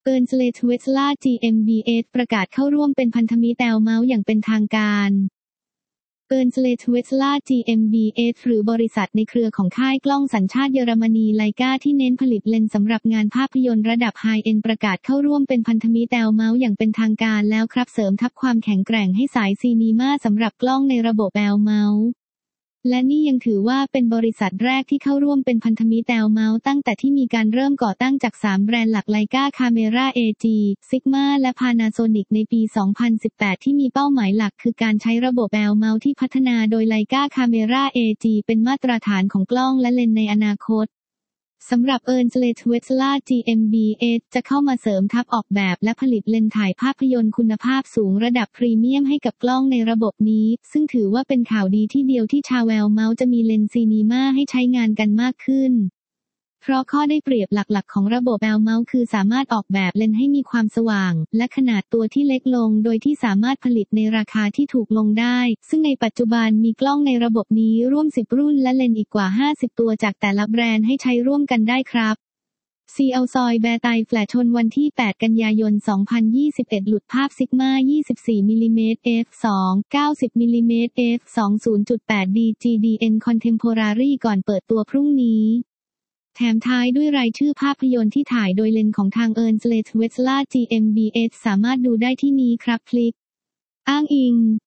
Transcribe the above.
เอิร์นสเลทเวสลา GmbH ประกาศเข้าร่วมเป็นพันธมิตรแอลเมาส์อย่างเป็นทางการเอิร์นสเลทเวสลา GmbH หรือบริษัทในเครือของค่ายกล้องสัญชาติเยอรมนีไลกาที่เน้นผลิตเลนส์สำหรับงานภาพยนตร์ระดับไฮเอ็นด์ประกาศเข้าร่วมเป็นพันธมิตรแอลเมาส์อย่างเป็นทางการแล้วครับเสริมทับความแข็งแกร่งให้สายซีนีมาสำหรับกล้องในระบบแอลเมาส์และนี่ยังถือว่าเป็นบริษัทแรกที่เข้าร่วมเป็นพันธมิตรแอลเมาส์ตั้งแต่ที่มีการเริ่มก่อตั้งจาก3แบรนด์หลักไลกาคาเมรา AG Sigma และ Panasonic ในปี 2018 ที่มีเป้าหมายหลักคือการใช้ระบบแอลเมาส์ที่พัฒนาโดยไลกาคาเมรา AG เป็นมาตรฐานของกล้องและเลนส์ในอนาคตสำหรับเอิร์นสเลทเวสลา GmbH จะเข้ามาเสริมทัพออกแบบและผลิตเลนส์ถ่ายภาพยนตร์คุณภาพสูงระดับพรีเมียมให้กับกล้องในระบบนี้ซึ่งถือว่าเป็นข่าวดีที่เดียวที่ชาวแอลเมาส์จะมีเลนส์ซีนีมาให้ใช้งานกันมากขึ้นเพราะข้อได้เปรียบหลักๆของระบบแอลเมาส์คือสามารถออกแบบเลนส์ให้มีความสว่างและขนาดตัวที่เล็กลงโดยที่สามารถผลิตในราคาที่ถูกลงได้ซึ่งในปัจจุบันมีกล้องในระบบนี้ร่วม10รุ่นและเลนส์อีกกว่า50ตัวจากแต่ละแบรนด์ให้ใช้ร่วมกันได้ครับCL ซอยแบร์ไตแฟลชชนวันที่ 8 กันยายน 2021 หลุดภาพ Sigma 24 มิลลิเมตร f2 90 มิลลิเมตร f2 0.8 DGDN Contemporary ก่อนเปิดตัวพรุ่งนี้แถมท้ายด้วยรายชื่อภาพยนตร์ที่ถ่ายโดยเลนส์ของทางเอิร์นสเลทเวสลา GmbH สามารถดูได้ที่นี้ครับคลิกอ้างอิง